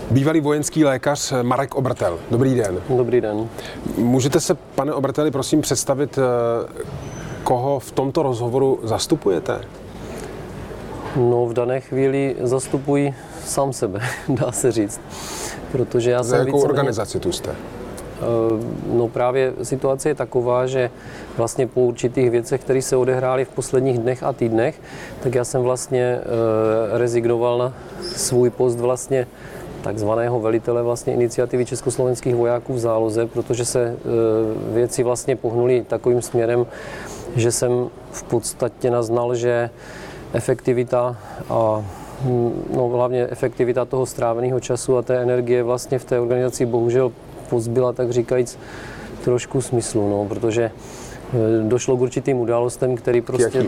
Bývalý vojenský lékař Marek Obertel. Dobrý den. Dobrý den. Můžete se, pane Oberteli, prosím představit, koho v tomto rozhovoru zastupujete? No, v dané chvíli zastupuji sám sebe, dá se říct. Protože já Za jsem jakou organizaci tu jste? No právě situace je taková, že vlastně po určitých věcech, které se odehrály v posledních dnech a týdnech, tak já jsem vlastně rezignoval na svůj post vlastně takzvaného velitele vlastně iniciativy československých vojáků v záloze, protože se věci vlastně pohnuly takovým směrem, že jsem v podstatě naznal, že efektivita a hlavně efektivita toho stráveného času a té energie vlastně v té organizaci bohužel pozbyla, tak říkajíc, trošku smyslu, no, protože došlo k určitým událostem, které prostě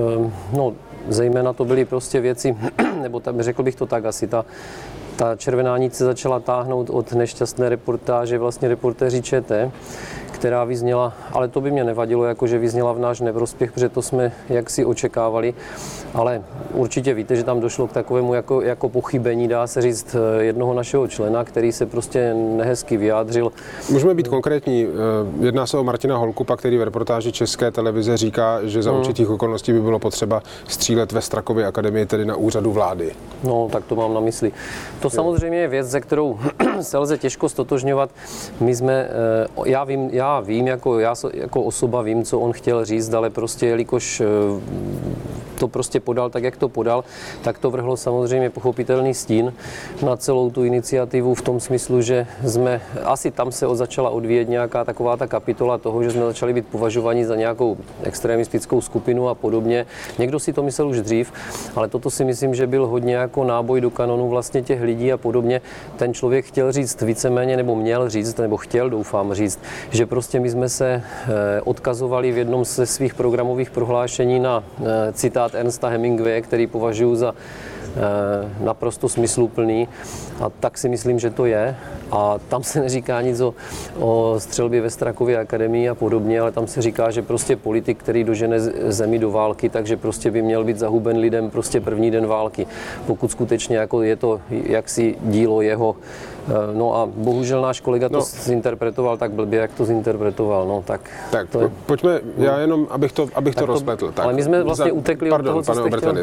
zejména to byly prostě věci, nebo řekl bych to tak asi, ta červená nit se začala táhnout od nešťastné reportáže vlastně reportéři ČT, která vyzněla, ale to by mě nevadilo, jakože vyzněla v náš neprospěch, protože to jsme jaksi očekávali, ale určitě víte, že tam došlo k takovému jako pochybení, dá se říct, jednoho našeho člena, který se prostě nehezky vyjádřil. Můžeme být konkrétní. Jedná se o Martina Holkupa, který v reportáži České televize říká, že za určitých okolností by bylo potřeba střílet ve Strakově akademii, tedy na úřadu vlády. No, tak to mám na mysli. To samozřejmě je věc, ze kterou se lze těžko stotožňovat. My jsme, já vím, jako osoba vím, co on chtěl říct, ale prostě jelikož to prostě podal tak, jak to podal, tak to vrhlo samozřejmě pochopitelný stín na celou tu iniciativu v tom smyslu, že jsme, asi tam se začala odvíjet nějaká taková ta kapitola toho, že jsme začali být považováni za nějakou extremistickou skupinu a podobně. Někdo si to myslel už dřív, ale toto si myslím, že byl hodně jako náboj do kanonu vlastně těch lidí a podobně. Ten člověk chtěl říct víceméně, nebo měl říct, nebo chtěl, doufám říct, že prostě my jsme se odkazovali v jednom ze svých programových prohlášení na citát Ernsta Hemingwaye, který považuji za naprosto smysluplný, a tak si myslím, že to je. A tam se neříká nic o střelbě ve Strakově akademii a podobně, ale tam se říká, že prostě politik, který dožene zemi do války, takže prostě by měl být zahuben lidem prostě první den války. Pokud skutečně jako je to jaksi dílo jeho. No a bohužel náš kolega to zinterpretoval tak blbě, jak to zinterpretoval. No, tak pojďme, já jenom, abych to rozpletl. Ale my jsme vlastně utekli od toho, co jste chtěl.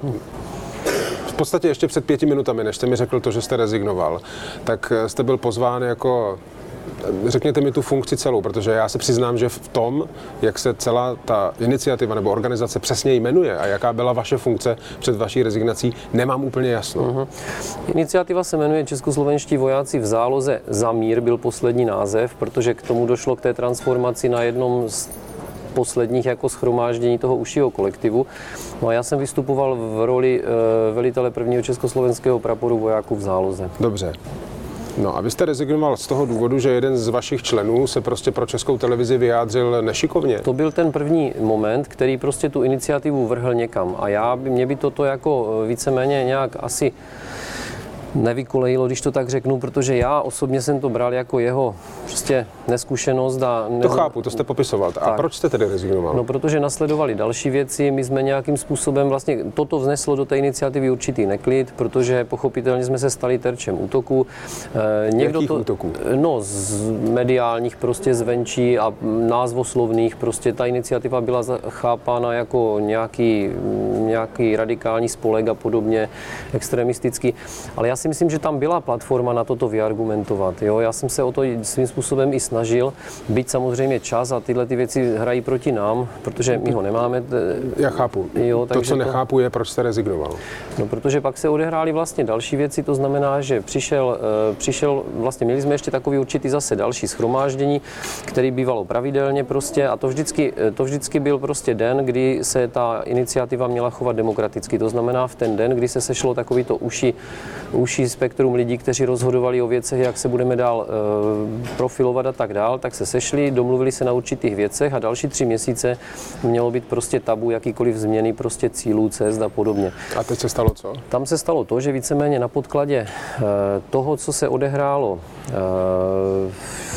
V podstatě ještě před 5 minutami, než jste mi řekl to, že jste rezignoval, tak jste byl pozván jako, řekněte mi tu funkci celou, protože já se přiznám, že v tom, jak se celá ta iniciativa nebo organizace přesně jmenuje a jaká byla vaše funkce před vaší rezignací, nemám úplně jasno. Iniciativa se jmenuje Českoslovenští vojáci v záloze za mír, byl poslední název, protože k tomu došlo k té transformaci na jednom z posledních jako shromáždění toho užšího kolektivu. No a já jsem vystupoval v roli velitele prvního československého praporu vojáků v záloze. Dobře. No a vy jste rezignoval z toho důvodu, že jeden z vašich členů se prostě pro Českou televizi vyjádřil nešikovně? To byl ten první moment, který prostě tu iniciativu vrhl někam. A mě by toto jako víceméně nějak asi nevykolejilo, když to tak řeknu, protože já osobně jsem to bral jako jeho prostě neskušenost. To chápu, to jste popisoval. A proč jste tedy rezignoval? No, protože nasledovali další věci, my jsme nějakým způsobem vlastně, toto vzneslo do té iniciativy určitý neklid, protože pochopitelně jsme se stali terčem útoku. Jakých útoků? No, z mediálních prostě zvenčí a názvoslovných, prostě ta iniciativa byla chápána jako nějaký radikální spolek a podobně, extremistický, ale já si myslím, že tam byla platforma na toto vyargumentovat. Jo? Já jsem se o to svým způsobem i snažil, byť samozřejmě čas a tyhle ty věci hrají proti nám, protože my ho nemáme. Já chápu. Jo, to, co nechápu, je, proč jste rezignoval. No, protože pak se odehrály vlastně další věci, to znamená, že přišel vlastně měli jsme ještě takový určitý zase další shromáždění, který bývalo pravidelně prostě, a to vždycky byl prostě den, kdy se ta iniciativa měla chovat demokraticky. To znamená v ten den, kdy se sešlo takovýto užší spektrum lidí, kteří rozhodovali o věcech, jak se budeme dál profilovat a tak dál, tak se sešli, domluvili se na určitých věcech a další 3 měsíce mělo být prostě tabu jakýkoliv změny prostě cílů, cest a podobně. A teď se stalo co? Tam se stalo to, že víceméně na podkladě toho, co se odehrálo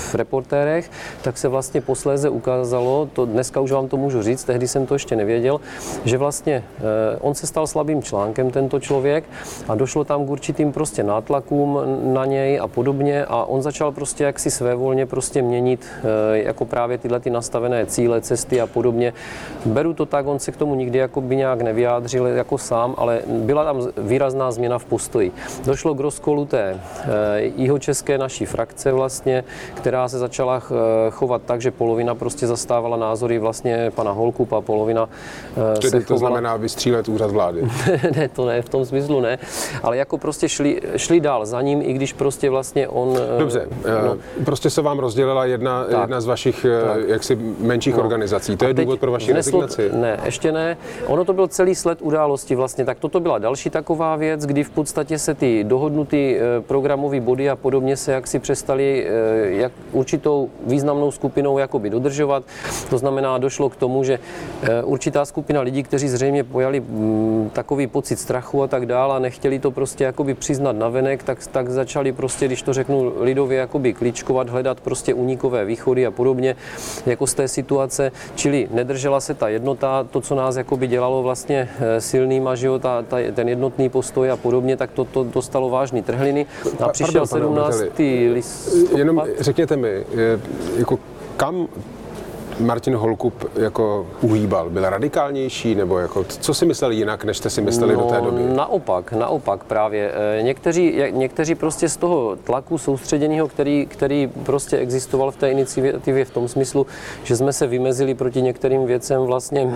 v reportérech, tak se vlastně posléze ukázalo, to dneska už vám to můžu říct, tehdy jsem to ještě nevěděl, že vlastně on se stal slabým článkem, tento člověk, a došlo tam k určitým prostě nátlakům na něj a podobně a on začal prostě jaksi svévolně prostě měnit jako právě tyhle ty nastavené cíle, cesty a podobně. Beru to tak, on se k tomu nikdy jakoby nějak nevyjádřil jako sám, ale byla tam výrazná změna v postoji. Došlo k rozkolu té jihočeské naší frakce vlastně, která se začala chovat tak, že polovina prostě zastávala názory vlastně pana Holkupa, polovina se chovala... To znamená vystřílet úřad vlády? Ne, to ne, v tom smyslu ne, ale jako prostě šli dál za ním, i když prostě vlastně on... Dobře, prostě se vám rozdělila jedna z vašich jaksi menších organizací. To je důvod pro vaši rezignaci? Ne, ještě ne. Ono to byl celý sled událostí vlastně, tak toto byla další taková věc, kdy v podstatě se ty dohodnutý programové body a podobně se jaksi přestali jak určitou významnou skupinou jakoby dodržovat. To znamená, došlo k tomu, že určitá skupina lidí, kteří zřejmě pojali takový pocit strachu a tak dále a nechtěli to prostě jakoby přiznat navenek, tak začali prostě, když to řeknu lidově, jakoby kličkovat, hledat prostě únikové východy a podobně jako z té situace, čili nedržela se ta jednota, to, co nás jakoby dělalo vlastně silnýma, že jo, ten jednotný postoj a podobně, tak to dostalo vážný trhliny a přišel 17. listopad. Jenom řekněte mi, jako kam Martin Holkup jako uhýbal? Byl radikálnější, nebo jako, co si myslel jinak, než jste si mysleli do té doby? Naopak právě. Někteří prostě z toho tlaku soustředěného, který prostě existoval v té iniciativě v tom smyslu, že jsme se vymezili proti některým věcem vlastně,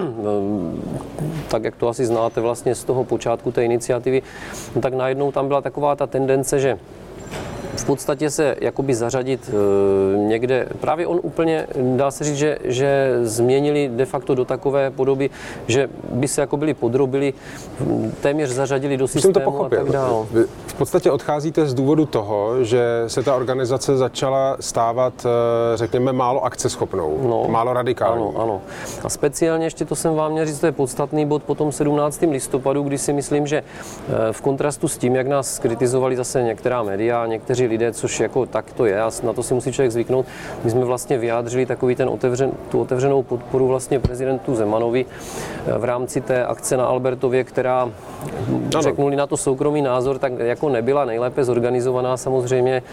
tak jak to asi znáte vlastně z toho počátku té iniciativy, tak najednou tam byla taková ta tendence, že v podstatě se jakoby zařadit někde, právě on úplně, dá se říct, že změnili de facto do takové podoby, že by se jako byli podrobili, téměř zařadili do systému a tak dále. Vy v podstatě odcházíte z důvodu toho, že se ta organizace začala stávat, řekněme, málo akceschopnou, málo radikální. Ano. A speciálně ještě to jsem vám měl říct, to je podstatný bod po tom 17. listopadu, kdy si myslím, že v kontrastu s tím, jak nás kritizovali zase některá média, někteří lidé, což jako tak to je a na to si musí člověk zvyknout. My jsme vlastně vyjádřili takový tu otevřenou podporu vlastně prezidentu Zemanovi v rámci té akce na Albertově, která, řeknuli na to soukromý názor, tak jako nebyla nejlépe zorganizovaná samozřejmě.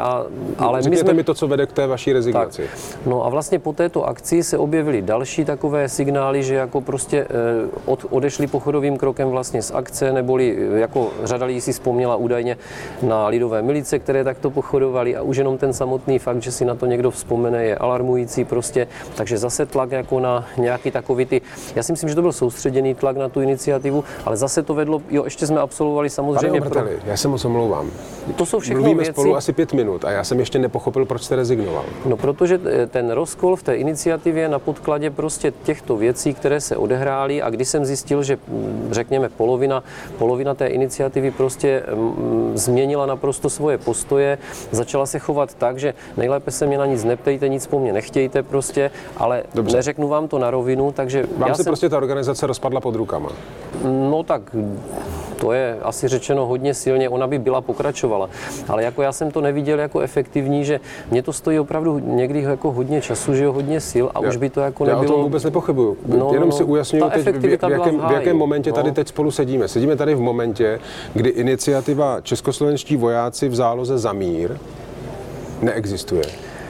Ale řekněte mi to, co vede k té vaší rezignaci. Tak. No a vlastně po této akci se objevily další takové signály, že jako prostě odešli pochodovým krokem vlastně z akce, neboli jako řada lidí si vzpomněla údajně na lidové milice, které takto pochodovali a už jenom ten samotný fakt, že si na to někdo vzpomene, je alarmující prostě. Takže zase tlak jako na nějaký takový já si myslím, že to byl soustředěný tlak na tu iniciativu, ale zase to vedlo, ještě jsme absolvovali samozřejmě... Já se moc omlouvám. To jsou všechno Mluvíme věci... spolu asi 5 minut a já jsem ještě nepochopil, proč jste rezignoval. No, protože ten rozkol v té iniciativě na podkladě prostě těchto věcí, které se odehrály a když jsem zjistil, že řekněme polovina té iniciativy prostě změnila naprosto svoje postoje, začala se chovat tak, že nejlépe se mě na nic neptejte, nic po mně nechtějte prostě, ale dobře. Neřeknu vám to na rovinu, takže... Vám se prostě ta organizace rozpadla pod rukama. No tak to je asi řečeno hodně silně, ona by byla pokračovala, ale jako já jsem to neviděl jako efektivní, že mě to stojí opravdu někdy jako hodně času, že jo, hodně sil a už by to jako nebylo... Já o tom vůbec nepochybuju. Jenom si ujasňuju teď, v jakém momentě tady teď spolu sedíme. Sedíme tady v momentě, kdy iniciativa Českoslovenští vojáci v záloze za mír neexistuje.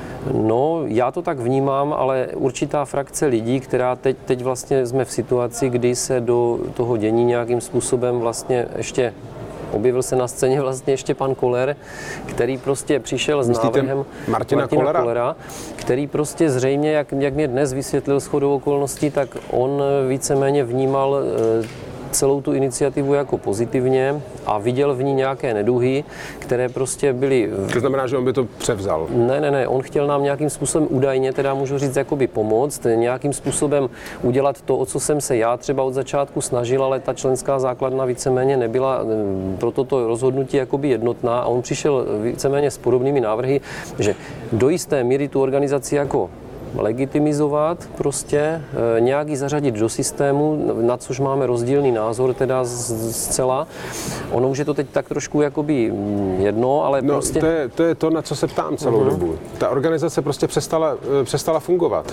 No, já to tak vnímám, ale určitá frakce lidí, která teď vlastně jsme v situaci, kdy se do toho dění nějakým způsobem vlastně ještě objevil se na scéně vlastně ještě pan Koller, který prostě přišel s návrhem Martina Kollera, který prostě zřejmě, jak mě dnes vysvětlil shodou okolností, tak on víceméně vnímal celou tu iniciativu jako pozitivně a viděl v ní nějaké neduhy, které prostě byly... To znamená, že on by to převzal? Ne, on chtěl nám nějakým způsobem údajně, teda můžu říct, jakoby pomoct, nějakým způsobem udělat to, o co jsem se já třeba od začátku snažil, ale ta členská základna víceméně nebyla pro toto rozhodnutí jakoby jednotná a on přišel víceméně s podobnými návrhy, že do jisté míry tu organizaci jako legitimizovat prostě, nějak ji zařadit do systému, na což máme rozdílný názor teda zcela. Ono už je to teď tak trošku jakoby jedno, ale prostě... To je to, na co se ptám celou dobu. Ta organizace prostě přestala fungovat.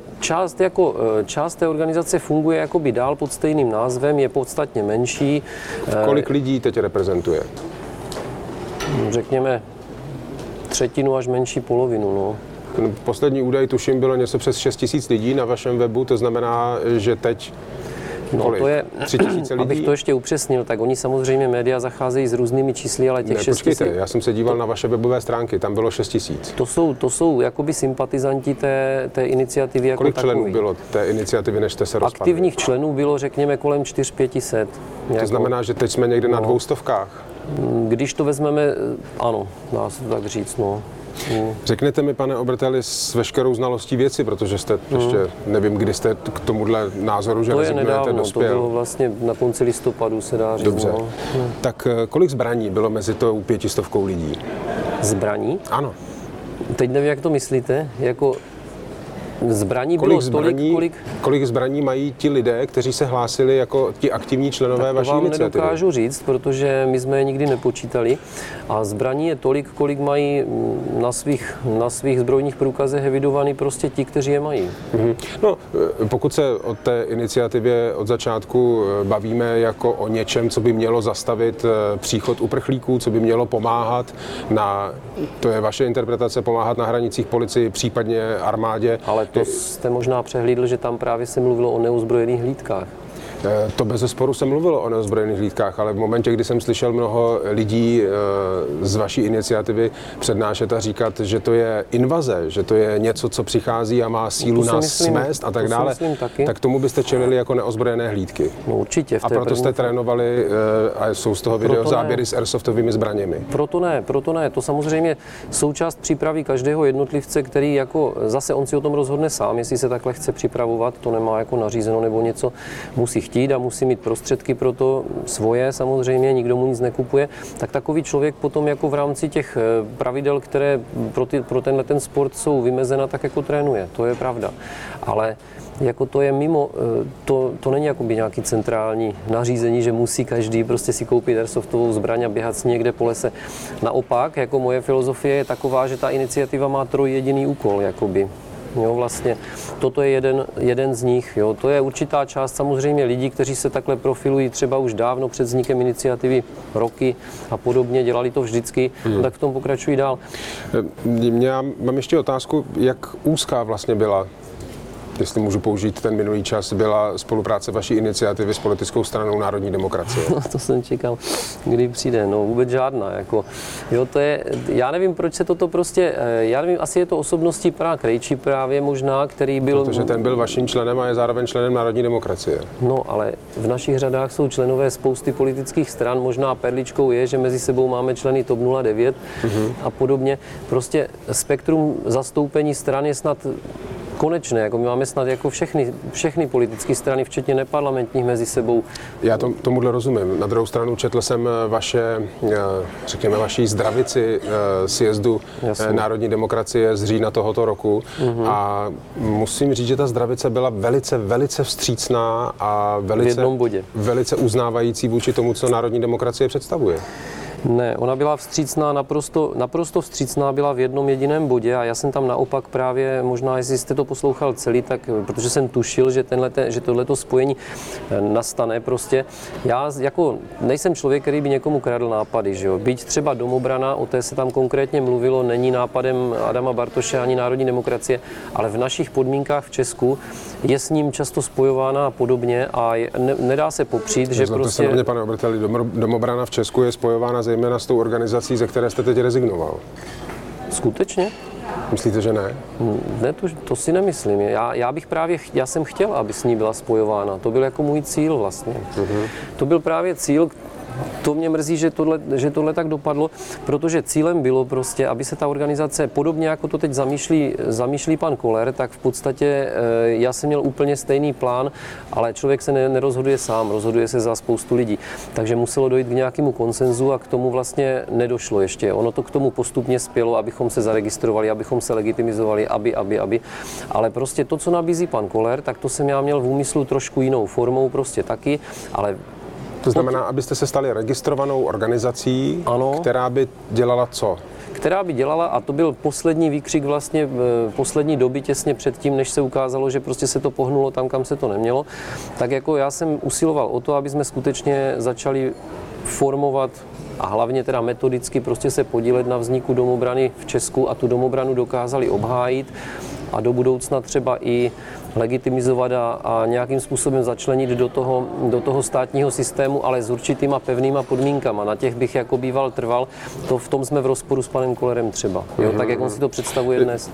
Část té organizace funguje jakoby dál pod stejným názvem, je podstatně menší. Kolik lidí teď reprezentuje? Řekněme třetinu až menší polovinu, no. Poslední údaj, tuším, bylo něco přes 6 000 lidí na vašem webu, to znamená, že teď to je, 3 000 lidí? Abych to ještě upřesnil, tak oni samozřejmě média zacházejí s různými čísly, ale těch 6 000... Počkejte, já jsem se díval na vaše webové stránky, tam bylo 6 000. To jsou jakoby sympatizanti té iniciativy jako Kolik takový. členů bylo té iniciativy, než jste se rozpadli? Aktivních členů bylo, řekněme, kolem 400-500. To znamená, že teď jsme někde na 200. Když to vezmeme, ano, dá se to tak říct, no. Řekněte mi, pane Oberteli, s veškerou znalostí věci, protože jste ještě, nevím, kdy jste k tomuhle názoru, že rezignujete, dospěl. To bylo vlastně na konci listopadu, se dá říct. Dobře. No. Tak kolik zbraní bylo mezi tou 500 lidí? Zbraní? Ano. Teď nevím, jak to myslíte, jako... Zbraní bylo kolik zbraní mají ti lidé, kteří se hlásili jako ti aktivní členové vaší iniciativy? To vám nedokážu říct, protože my jsme je nikdy nepočítali. A zbraní je tolik, kolik mají na svých zbrojních průkazech evidovaný prostě ti, kteří je mají. No, pokud se o té iniciativě od začátku bavíme jako o něčem, co by mělo zastavit příchod uprchlíků, co by mělo pomáhat to je vaše interpretace, pomáhat na hranicích policii, případně armádě. Ale to jste možná přehlídl, že tam právě se mluvilo o neozbrojených hlídkách. To bezesporu se mluvilo o neozbrojených hlídkách, ale v momentě, kdy jsem slyšel mnoho lidí z vaší iniciativy přednášet a říkat, že to je invaze, že to je něco, co přichází a má sílu nás smést a tak dále, tak tomu byste čelili jako neozbrojené hlídky. No určitě. A proto jste trénovali a jsou z toho videozáběry s airsoftovými zbraněmi. Proto ne. To samozřejmě součást přípravy každého jednotlivce, který jako zase on si o tom rozhodne sám, jestli se takhle chce připravovat, to nemá jako nařízeno nebo něco, musí chtít a musí mít prostředky pro to svoje, samozřejmě, nikdo mu nic nekupuje, tak takový člověk potom jako v rámci těch pravidel, které pro tenhle ten sport jsou vymezena, tak jako trénuje, to je pravda. Ale jako to je mimo, to není jakoby nějaký centrální nařízení, že musí každý prostě si koupit airsoftovou zbraň a běhat s někde po lese. Naopak, jako moje filozofie je taková, že ta iniciativa má trojjediný úkol, jakoby. Jo, vlastně toto je jeden z nich. Jo. To je určitá část samozřejmě lidí, kteří se takhle profilují třeba už dávno před vznikem iniciativy, roky a podobně, dělali to vždycky, tak v tom pokračují dál. Mám ještě otázku, jak úzká vlastně byla, jestli můžu použít ten minulý čas, byla spolupráce vaší iniciativy s politickou stranou Národní demokracie? No, to jsem čekal, kdy přijde. No vůbec žádná. Jako, jo, to je, já nevím, proč se toto prostě, já nevím, asi je to osobností pana Krejčí právě možná, který byl... Protože ten byl vaším členem a je zároveň členem Národní demokracie. No, ale v našich řadách jsou členové spousty politických stran. Možná perličkou je, že mezi sebou máme členy TOP 09 a podobně. Prostě spektrum zastoupení stran je snad konečné, jako my máme snad jako všechny politické strany, včetně neparlamentních mezi sebou. Já tomuhle rozumím. Na druhou stranu četl jsem vaší zdravici sjezdu Národní demokracie z října tohoto roku a musím říct, že ta zdravice byla velice, velice vstřícná a velice uznávající vůči tomu, co Národní demokracie představuje. Ne, ona byla vstřícná, naprosto vstřícná byla v jednom jediném bodě a já jsem tam naopak právě, možná jestli jste to poslouchal celý, tak protože jsem tušil, že tohleto spojení nastane prostě. Já jako nejsem člověk, který by někomu kradl nápady, že jo. Byť třeba domobrana, o té se tam konkrétně mluvilo, není nápadem Adama Bartoše ani Národní demokracie, ale v našich podmínkách v Česku je s ním často spojována a podobně a nedá se popřít, že prostě... Se na mě, pane Oberteli, domobrana v Česku je spojována zejména s tou organizací, ze které jste teď rezignoval. Skutečně? Myslíte, že ne? Ne, to si nemyslím. Já jsem chtěl, aby s ní byla spojována. To byl jako můj cíl vlastně. To byl právě cíl, to mě mrzí, že tohle tak dopadlo, protože cílem bylo prostě, aby se ta organizace, podobně jako to teď zamýšlí pan Koller, tak v podstatě já jsem měl úplně stejný plán, ale člověk se nerozhoduje sám, rozhoduje se za spoustu lidí. Takže muselo dojít k nějakému konsenzu a k tomu vlastně nedošlo ještě. Ono to k tomu postupně spělo, abychom se zaregistrovali, abychom se legitimizovali, aby. Ale prostě to, co nabízí pan Koller, tak to jsem já měl v úmyslu trošku jinou formou prostě taky, ale to znamená, abyste se stali registrovanou organizací, ano, která by dělala co? Která by dělala, a to byl poslední výkřik vlastně poslední doby těsně předtím, než se ukázalo, že prostě se to pohnulo tam, kam se to nemělo, tak jako já jsem usiloval o to, aby jsme skutečně začali formovat a hlavně teda metodicky prostě se podílet na vzniku domobrany v Česku a tu domobranu dokázali obhájit a do budoucna třeba i legitimizovat a nějakým způsobem začlenit do toho státního systému, ale s určitýma pevnýma podmínkama. Na těch bych jako býval trval. V tom jsme v rozporu s panem Kollerem třeba. Jo, tak jak on si to představuje dnes.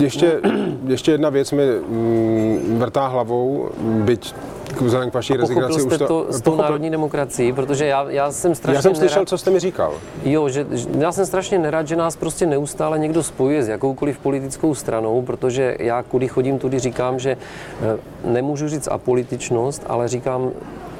Ještě jedna věc mi vrtá hlavou, byť vzhledem k vaší rezignaci už to s tou národní demokracií, protože já jsem strašně Já jsem slyšel, co jste mi říkal. Jo, že já jsem strašně nerad, že nás prostě neustále někdo spojuje s jakoukoliv politickou stranou, protože já kudy chodím, tudy říkám, že nemůžu říct apolitičnost, ale říkám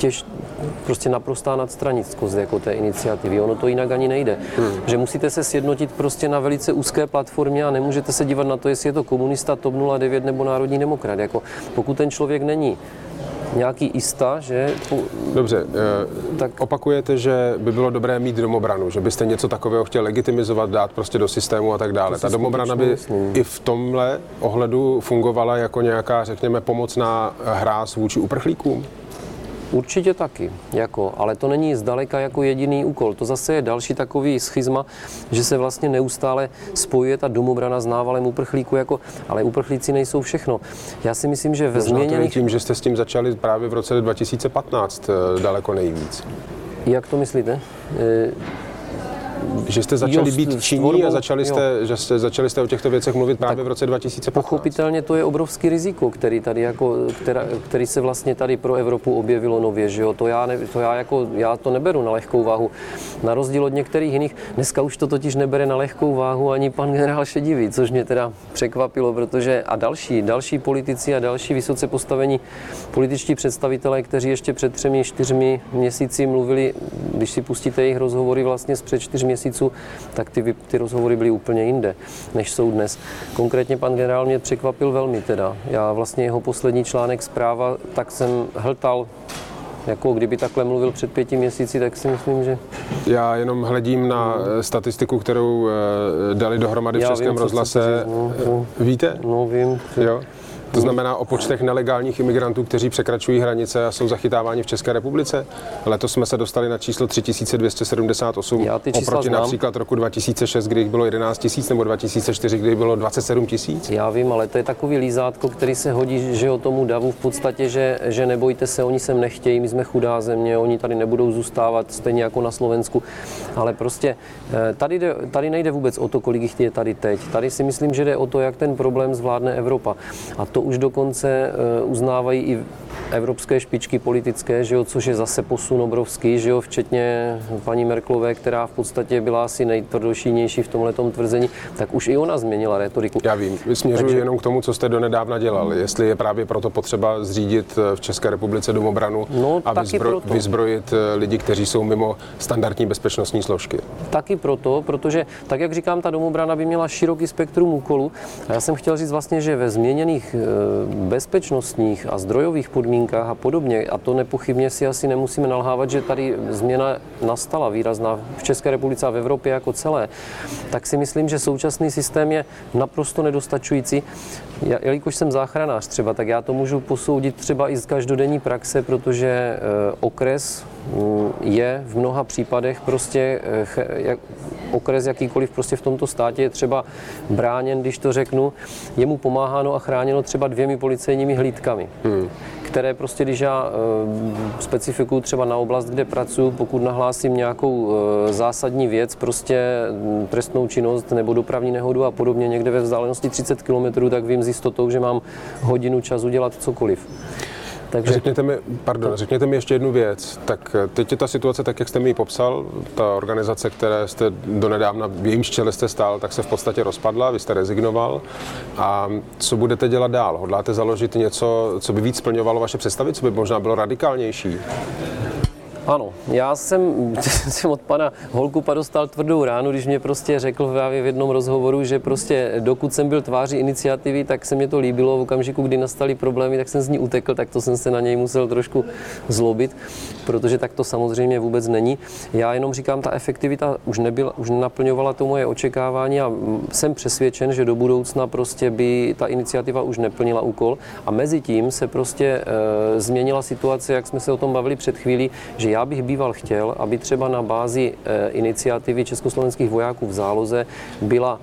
prostě naprostá nadstranickost jako té iniciativy. Ono to jinak ani nejde. Že musíte se sjednotit prostě na velice úzké platformě a nemůžete se dívat na to, jestli je to komunista, TOP 09 nebo národní demokrat. Jako, pokud ten člověk není nějaký jista, že... Dobře, tak opakujete, že by bylo dobré mít domobranu, že byste něco takového chtěl legitimizovat, dát prostě do systému a tak dále. Ta domobrana by i v tomhle ohledu fungovala jako nějaká, řekněme, pomocná hráz vůči uprchlíkům? Určitě taky, ale to není zdaleka jako jediný úkol. To zase je další takový schizma, že se vlastně neustále spojuje ta domobrana s návalem uprchlíků, ale uprchlíci nejsou všechno. Já si myslím, že ve změněných... tím, že jste s tím začali právě v roce 2015 daleko nejvíc. Jak to myslíte? Že jste začali být činní a začali jste o těchto věcech mluvit právě v roce 2015. Pochopitelně to je obrovský riziko, který se vlastně tady pro Evropu objevilo nově, že jo? Já to neberu na lehkou váhu. Na rozdíl od některých jiných, dneska už to totiž nebere na lehkou váhu ani pan generál Šedivý, což mě teda překvapilo, protože a další politici a další vysoce postavení političtí představitelé, kteří ještě před 3-4 měsíci mluvili, když si pustíte jejich rozhovory vlastně z před 4 měsíců, tak ty rozhovory byly úplně jinde, než jsou dnes. Konkrétně pan generál mě překvapil velmi teda. Já vlastně jeho poslední článek Zpráva, tak jsem hltal, jako kdyby takhle mluvil před 5 měsíci, tak si myslím, že... Já jenom hledím na statistiku, kterou dali dohromady v Českém rozhlase. Víte? No, vím. Jo? To znamená o počtech nelegálních imigrantů, kteří překračují hranice a jsou zachytáváni v České republice. Letos jsme se dostali na číslo 3278 oproti například roku 2006, kdy jich bylo 11 000, nebo 2004, kdy bylo 27 000. Já vím, ale to je takový lízátko, který se hodí, že o tomu davu v podstatě, že nebojte se, oni sem nechtějí, my jsme chudá země, oni tady nebudou zůstávat, stejně jako na Slovensku. Ale prostě tady nejde vůbec o to, kolik jich je tady teď. Tady si myslím, že jde o to, jak ten problém zvládne Evropa. A to už dokonce uznávají i evropské špičky politické, že jo, což je zase posun obrovský, že jo, včetně paní Merkelové, která v podstatě byla asi nejtvrdošínější v tomhletom tvrzení, tak už i ona změnila rétoriku. Já vím, směřuji jenom k tomu, co jste donedávna dělal. Jestli je právě proto potřeba zřídit v České republice domobranu a vyzbrojit lidi, kteří jsou mimo standardní bezpečnostní složky. Taky proto, protože, tak jak říkám, ta domobrana by měla široký spektrum úkolů. A já jsem chtěl říct vlastně, že ve změněných bezpečnostních a zdrojových podmínkách a podobně, a to nepochybně si asi nemusíme nalhávat, že tady změna nastala výrazná v České republice a v Evropě jako celé, tak si myslím, že současný systém je naprosto nedostačující. Jelikož jsem záchranář třeba, tak já to můžu posoudit třeba i z každodenní praxe, protože okres je v mnoha případech prostě okres jakýkoliv prostě v tomto státě je třeba bráněn, když to řeknu, je mu pomáháno a chráněno třeba 2 policejními hlídkami, které prostě, když já specifikuju třeba na oblast, kde pracuji, pokud nahlásím nějakou zásadní věc, prostě trestnou činnost nebo dopravní nehodu a podobně někde ve vzdálenosti 30 km, tak vím s jistotou, že mám hodinu času dělat cokoliv. Takže řekněte mi ještě jednu věc. Tak teď je ta situace tak, jak jste mi ji popsal, ta organizace, které jste donedávna v jejím čele jste stál, tak se v podstatě rozpadla, vy jste rezignoval. A co budete dělat dál? Hodláte založit něco, co by víc splňovalo vaše představy, co by možná bylo radikálnější? Ano, já jsem od pana Holkupa dostal tvrdou ránu, když mě prostě řekl právě v jednom rozhovoru, že prostě dokud jsem byl tváří iniciativy, tak se mě to líbilo. V okamžiku, kdy nastaly problémy, tak jsem z ní utekl, tak to jsem se na něj musel trošku zlobit, protože tak to samozřejmě vůbec není. Já jenom říkám, ta efektivita už nenaplňovala to moje očekávání a jsem přesvědčen, že do budoucna prostě by ta iniciativa už neplnila úkol. A mezi tím se prostě změnila situace, jak jsme se o tom bavili před chvílí, že já bych býval chtěl, aby třeba na bázi iniciativy československých vojáků v záloze byla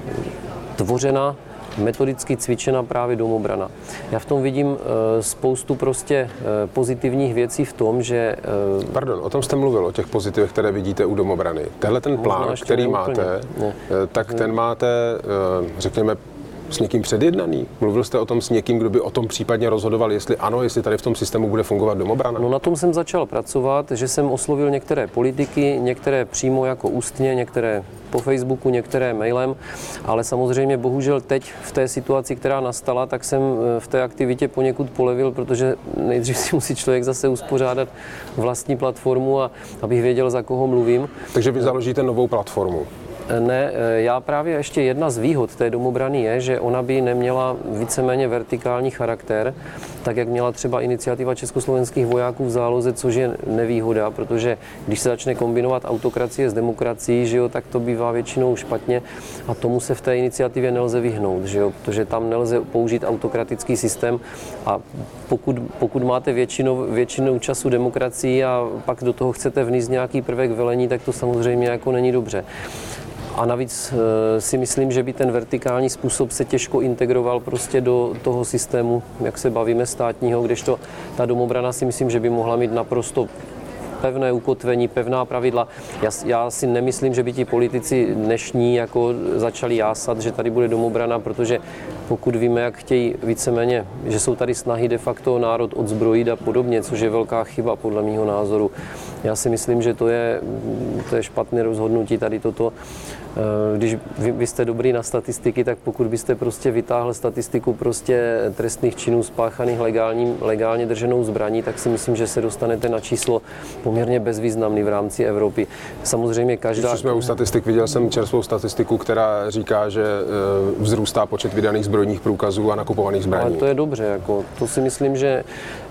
tvořena, metodicky cvičena právě domobrana. Já v tom vidím spoustu prostě pozitivních věcí v tom, že... Pardon, o tom jste mluvil, o těch pozitivech, které vidíte u domobrany. Tenhle ten plán, který máte, tak ten máte, řekněme, s někým předjednaný? Mluvil jste o tom s někým, kdo by o tom případně rozhodoval, jestli ano, jestli tady v tom systému bude fungovat domobrana? No na tom jsem začal pracovat, že jsem oslovil některé politiky, některé přímo jako ústně, některé po Facebooku, některé mailem, ale samozřejmě bohužel teď v té situaci, která nastala, tak jsem v té aktivitě poněkud polevil, protože nejdřív si musí člověk zase uspořádat vlastní platformu a abych věděl, za koho mluvím. Takže vy založíte novou platformu? Ne, já právě ještě jedna z výhod té domobrany je, že ona by neměla víceméně vertikální charakter, tak jak měla třeba iniciativa československých vojáků v záloze, což je nevýhoda, protože když se začne kombinovat autokracie s demokracií, že jo, tak to bývá většinou špatně a tomu se v té iniciativě nelze vyhnout, že jo, protože tam nelze použít autokratický systém a pokud máte většinou času demokracii a pak do toho chcete vníst nějaký prvek velení, tak to samozřejmě jako není dobře. A navíc si myslím, že by ten vertikální způsob se těžko integroval prostě do toho systému, jak se bavíme, státního, kdežto ta domobrana si myslím, že by mohla mít naprosto pevné ukotvení, pevná pravidla. Já si nemyslím, že by ti politici dnešní jako začali jásat, že tady bude domobrana, protože pokud víme, jak chtějí víceméně, že jsou tady snahy de facto národ odzbrojit a podobně, což je velká chyba podle mého názoru. Já si myslím, že to je špatné rozhodnutí tady toto. Když vy jste dobrý na statistiky, tak pokud byste prostě vytáhl statistiku prostě trestných činů spáchaných legálně drženou zbraní, tak si myslím, že se dostanete na číslo poměrně bezvýznamný v rámci Evropy. Samozřejmě každá... Když jsme u statistik, viděl jsem čerstvou statistiku, která říká, že vzrůstá počet vydaných zbrojních průkazů a nakupovaných zbraní. Ale to je dobře, jako to si myslím, že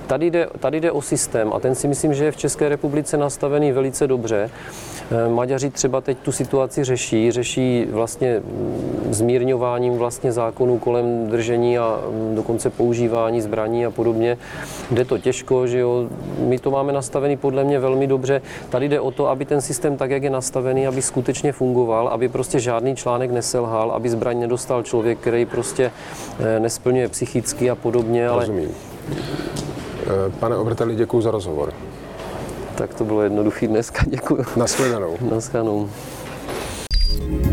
tady jde o systém a ten si myslím, že je v České republice nastavený velice dobře. Maďaři třeba teď tu situaci řeší vlastně zmírňováním vlastně zákonů kolem držení a dokonce používání zbraní a podobně. Jde to těžko, že jo. My to máme nastavený podle mě velmi dobře. Tady jde o to, aby ten systém tak, jak je nastavený, aby skutečně fungoval, aby prostě žádný článek neselhal, aby zbraň nedostal člověk, který prostě nesplňuje psychicky a podobně. Rozumím. Pane Oberteli, děkuji za rozhovor. Tak to bylo jednoduchý dneska, děkuji. Nashledanou. Nashledanou.